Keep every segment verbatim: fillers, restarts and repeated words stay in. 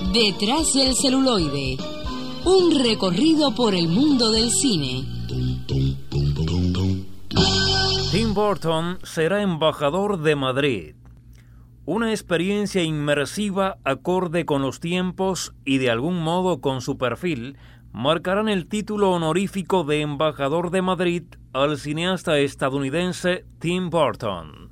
Detrás del celuloide, un recorrido por el mundo del cine. Tim Burton será embajador de Madrid. Una experiencia inmersiva acorde con los tiempos y de algún modo con su perfil marcarán el título honorífico de embajador de Madrid al cineasta estadounidense Tim Burton.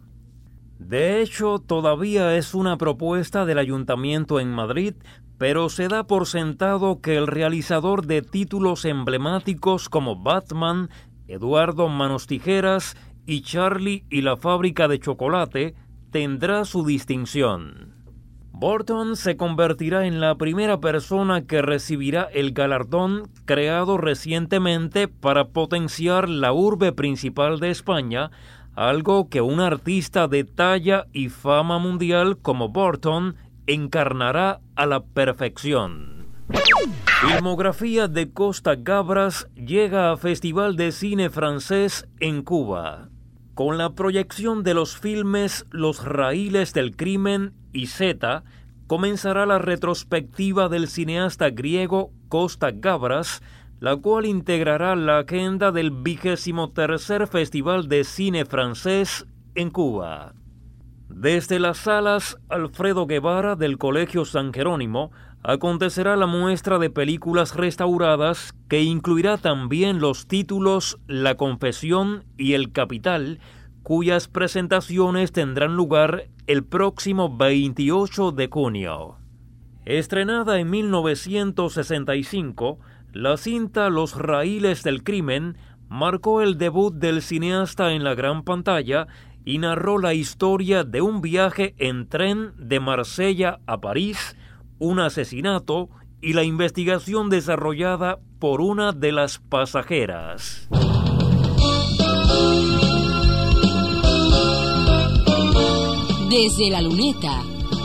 De hecho, todavía es una propuesta del Ayuntamiento en Madrid, pero se da por sentado que el realizador de títulos emblemáticos como Batman, Eduardo Manos Tijeras y Charlie y la fábrica de chocolate tendrá su distinción. Burton se convertirá en la primera persona que recibirá el galardón creado recientemente para potenciar la urbe principal de España, algo que un artista de talla y fama mundial como Burton encarnará a la perfección. Filmografía de Costa Gabras llega a Festival de Cine Francés en Cuba. Con la proyección de los filmes Los Raíles del Crimen y Z, comenzará la retrospectiva del cineasta griego Costa Gabras, la cual integrará la agenda del vigésimo tercer Festival de Cine Francés en Cuba. Desde las salas Alfredo Guevara del Colegio San Jerónimo acontecerá la muestra de películas restauradas que incluirá también los títulos La Confesión y El Capital, cuyas presentaciones tendrán lugar el próximo veintiocho de junio. Estrenada en mil novecientos sesenta y cinco, la cinta Los Raíles del Crimen marcó el debut del cineasta en la gran pantalla y narró la historia de un viaje en tren de Marsella a París, un asesinato y la investigación desarrollada por una de las pasajeras. Desde la luneta.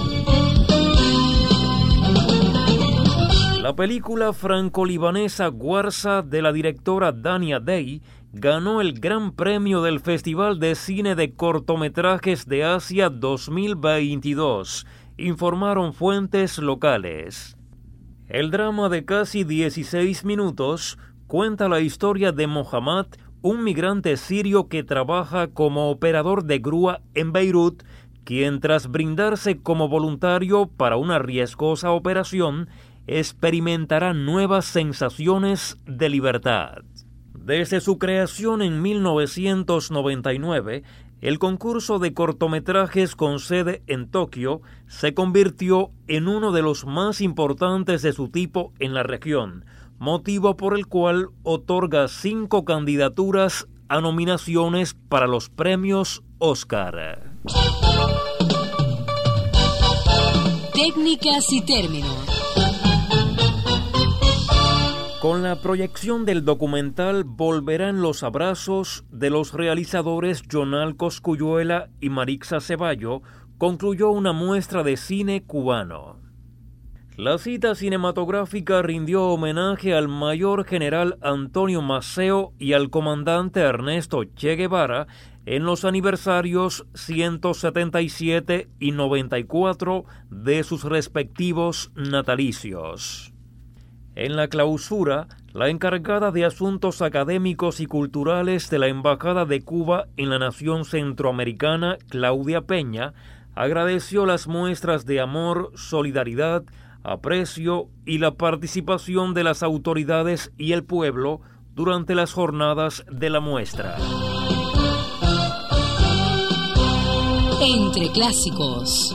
La película franco-libanesa Guarza de la directora Dania Day ganó el Gran Premio del Festival de Cine de Cortometrajes de Asia dos mil veintidós, informaron fuentes locales. El drama de casi dieciséis minutos cuenta la historia de Mohammad, un migrante sirio que trabaja como operador de grúa en Beirut, quien tras brindarse como voluntario para una riesgosa operación, experimentará nuevas sensaciones de libertad. Desde su creación en mil novecientos noventa y nueve, el concurso de cortometrajes con sede en Tokio se convirtió en uno de los más importantes de su tipo en la región, motivo por el cual otorga cinco candidaturas a nominaciones para los premios Oscar. Técnicas y términos. Con la proyección del documental Volverán los abrazos de los realizadores Jonal Cosculluela y Marixa Ceballo, concluyó una muestra de cine cubano. La cita cinematográfica rindió homenaje al mayor general Antonio Maceo y al comandante Ernesto Che Guevara en los aniversarios ciento setenta y siete y noventa y cuatro de sus respectivos natalicios. En la clausura, la encargada de Asuntos Académicos y Culturales de la Embajada de Cuba en la nación centroamericana, Claudia Peña, agradeció las muestras de amor, solidaridad, aprecio y la participación de las autoridades y el pueblo durante las jornadas de la muestra. Entre clásicos.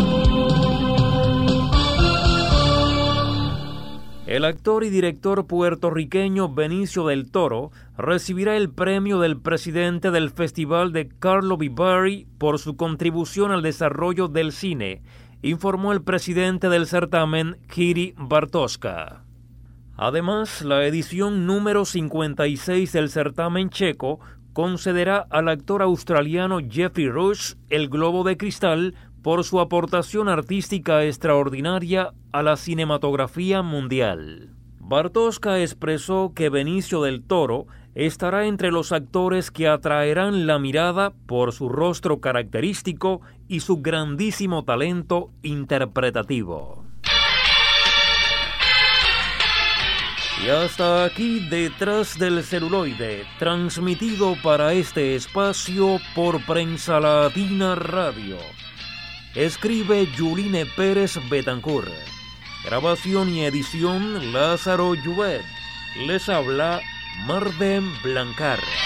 El actor y director puertorriqueño Benicio del Toro recibirá el premio del presidente del Festival de Carlo Vivari por su contribución al desarrollo del cine, informó el presidente del certamen, Jiří Bartoška. Además, la edición número cincuenta y seis del certamen checo concederá al actor australiano Jeffrey Rush el Globo de Cristal por su aportación artística extraordinaria a la cinematografía mundial. Bartoška expresó que Benicio del Toro estará entre los actores que atraerán la mirada por su rostro característico y su grandísimo talento interpretativo. Y hasta aquí Detrás del Celuloide, transmitido para este espacio por Prensa Latina Radio. Escribe Yuline Pérez Betancourt. Grabación y edición Lázaro Lluvet. Les habla Marden Blancar.